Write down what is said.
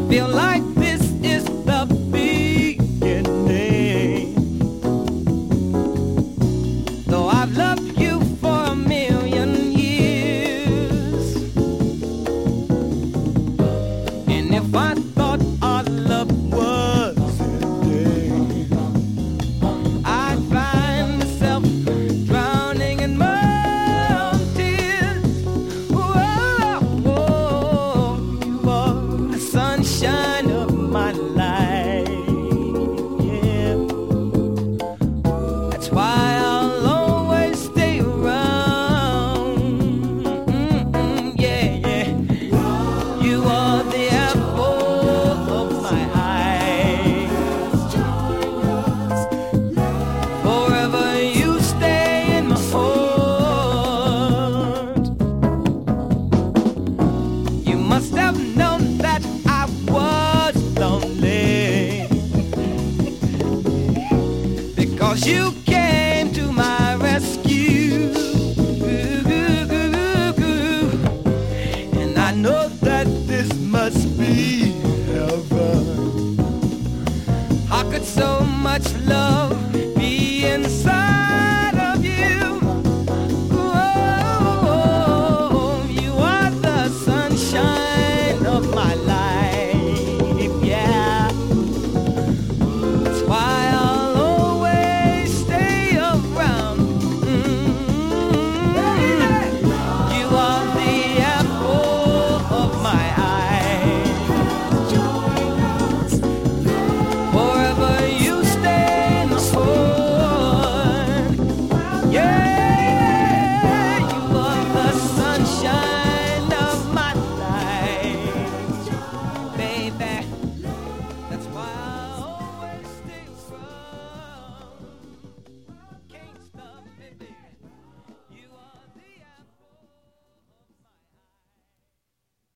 Feel like this is the beginning. Though I've loved you for a million years, and if I thought our love was ending, I'd find myself drowning in my own tears. Whoa, whoa, you are the sunshine of my life. Yeah, that's why I'll always stay around. Yeah, yeah. You are the apple of my eye. Forever you stay in my heart. You must have known that I was lonely, because you came to my rescue. And I know that this must be heaven. How could so much love be inside of you? Oh, you are the sunshine of my life.